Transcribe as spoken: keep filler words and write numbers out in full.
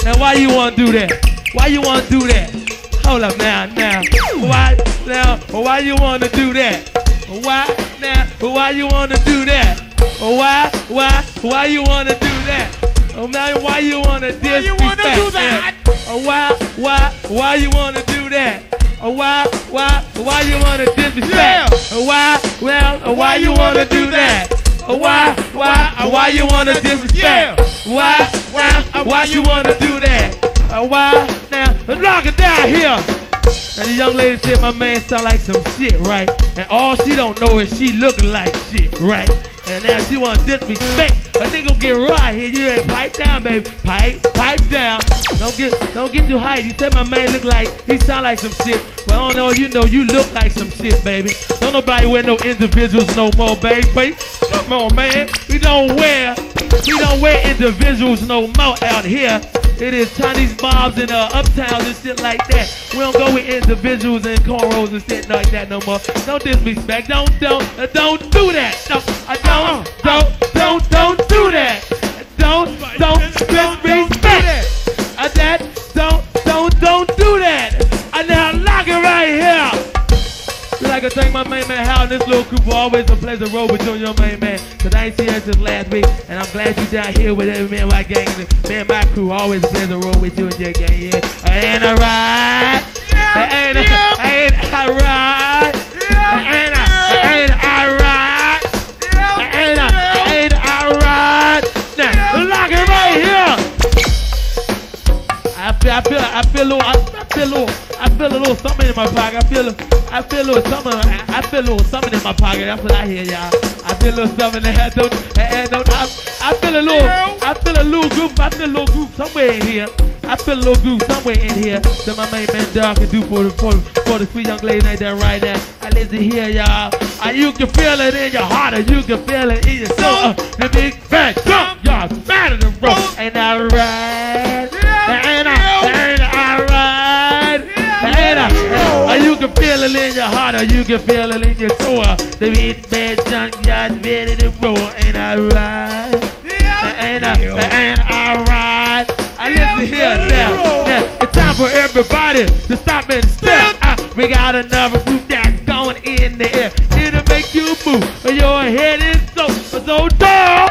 Now why you wanna do that? Why you wanna do that? Hold up now, now. Why now? Why you wanna do that? Why now? Why you wanna do that? Why? Why? Why you wanna do that? Oh man, why you wanna disrespect? Why you wanna do that? Oh why? Why? Why you wanna do that? Oh why? Why? Why you wanna disrespect? Yeah. Oh why? Well, oh, why you wanna do that? Oh why? Why? Oh, why you wanna disrespect? Yeah. Why? Why? Why you wanna do that? Oh why? Now lock it down here. And the young lady said my man sound like some shit, right? And all she don't know is she looking like shit, right? And now she want disrespect. A nigga get right here. You ain't pipe down, baby. Pipe, pipe down. Don't get, don't get too high. You said my man look like he sound like some shit. But I don't know. You know you look like some shit, baby. Don't nobody wear no individuals no more, baby. Come on, man. We don't wear, we don't wear individuals no more out here. It is Chinese mobs and uh, uptowns and shit like that. We don't go with individuals and cornrows and shit like that no more. Don't disrespect. Don't, don't, uh, don't do that. No, I don't, don't, don't, don't do that. Don't, don't disrespect. Uh, that, don't, don't, don't do that. And now lock it right here. I'd like to thank my main man Hal and this little group for always a pleasure roll with you and your main man. Cause I ain't seen her since last week. And I'm glad you down here with every man my gang. Me and my crew always a pleasure roll with you and your gang, yeah. Ain't I right? Ain't I, ain't I right? Ain't I, ain't I right? Ain't I, ain't I right? Now, lock it right here. I feel, I feel, I feel a little, I feel a little, I feel a little something in my pocket. I feel, I feel a little something. I feel a little something in my pocket. That's what I hear, y'all. I feel a little something in there. Don't, and don't, I, I feel a little, I feel a little group. I feel a little group somewhere in here. I feel a little group somewhere in here that my main man Dog can do for the, for, for the sweet young lady like that right now. I listen here, y'all. Uh, you can feel it in your heart, or you can feel it in your soul. Uh, the big fat jump, y'all, mad at the road. Ain't that right? Ain't I, ain't I right? Ain't I? Or you can feel it in your heart, or you can feel it in your soul. The big fat jump, y'all, ready to roll. Ain't I right? Ain't I, ain't I right? I listen here now. Now, it's time for everybody to stop and step. Uh, we got another group that's going in the air. It'll make you move. Your head is so, so dark.